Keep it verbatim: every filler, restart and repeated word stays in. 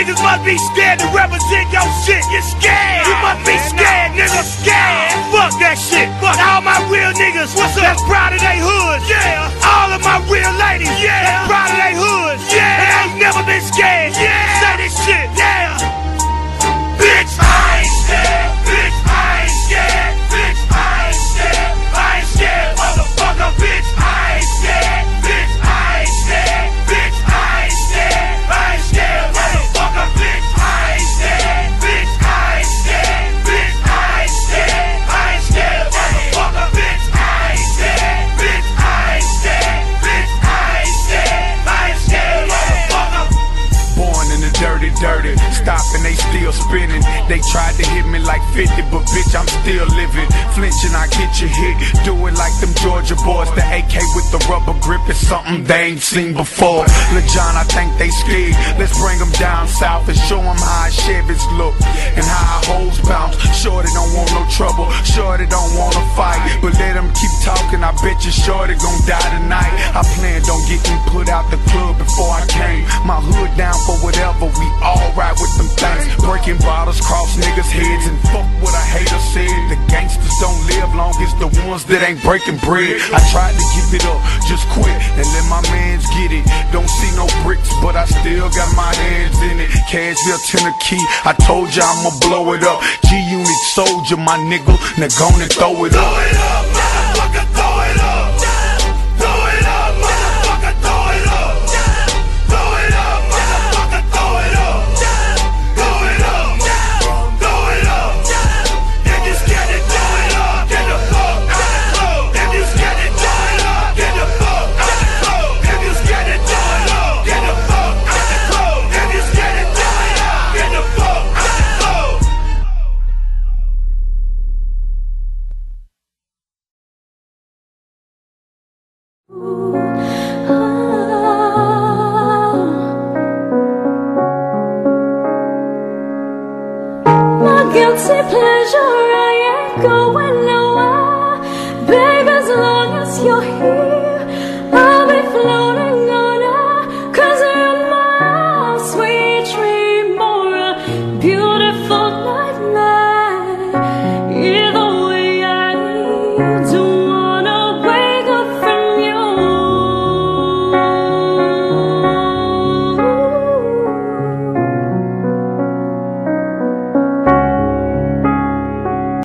niggas must be scared to represent your shit. You scared? You must be scared, nigga. Scared? Fuck that shit. Fuck all my real niggas. What's up? That's proud of they hoods. Yeah. All of my real ladies. Yeah. That's proud of they hoods. Yeah. And ain't never been scared. Yeah. Say this shit. Yeah. Bitch, I ain't scared. Bitch, I ain't scared. Bitch, I ain't scared. I ain't scared, motherfucker. Bitch, I ain't scared. Bitch, I ain't scared. Bitch, I ain't scared. I ain't scared, motherfucker. Bitch, I ain't scared. Bitch, I ain't scared. Bitch, I ain't scared. I ain't scared, motherfucker. Bitch, I ain't scared. Bitch, I ain't scared. Bitch, I ain't scared. I ain't scared, motherfucker. Born in the dirty, dirty, stopping, they still spinning. They tried to hit me like fifty, but bitch, I'm still living. Flinching, I get you hit. Do it like them Georgia boys. The A K with the rubber grip is something they ain't seen before. Lil John, I think they scared. Let's bring them down south and show them how Chevys look and how our hoes bounce. Shorty don't want no trouble, Shorty don't wanna fight, but let them keep talking. I bet you Shorty gon' die tonight. I planned on getting put out the club before I came. My hood down for whatever, we all right with them things. Breaking bottles, cross niggas' heads, and fuck what a hater said. The gangsters don't live long, it's the ones that ain't breaking bread. I tried to give it up, just quit and let my mans get it. Don't see no bricks, but I still got my hands in it. Cashville, Tennessee, I told ya I'ma blow it up. G-Unit soldier, my nigga, now go and throw it up. Throw it up, motherfucker, throw it up. Throw it up, motherfucker, throw it up. Throw it up, motherfucker, throw it up. Throw it up, throw it up. If you scared it, throw it up. Get the fuck out the club. If you scared it, throw it up. Get the fuck out the club. If you scared it, throw it up. Get the fuck out the club. If you scared it, throw it up. Get the fuck out the club. My guilty pleasure